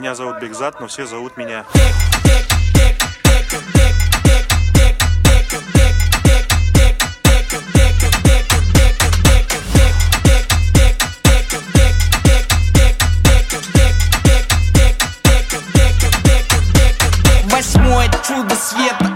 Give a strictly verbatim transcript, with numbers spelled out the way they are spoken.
Меня зовут Бекзат, но все зовут меня. Восьмое чудо света.